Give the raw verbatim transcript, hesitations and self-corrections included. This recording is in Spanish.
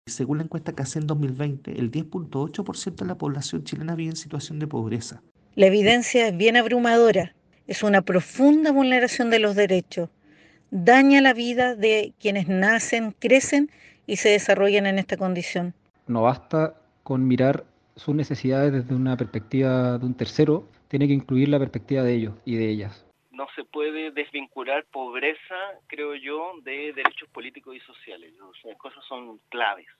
Según la encuesta que hace en dos mil veinte, el diez punto ocho por ciento de la población chilena vive en situación de pobreza. La evidencia es bien abrumadora. Es una profunda vulneración de los derechos. Daña la vida de quienes nacen, crecen y se desarrollan en esta condición. No basta con mirar sus necesidades desde una perspectiva de un tercero, tiene que incluir la perspectiva de ellos y de ellas. No se puede desvincular pobreza, creo yo, de derechos políticos y sociales. Las cosas son claves.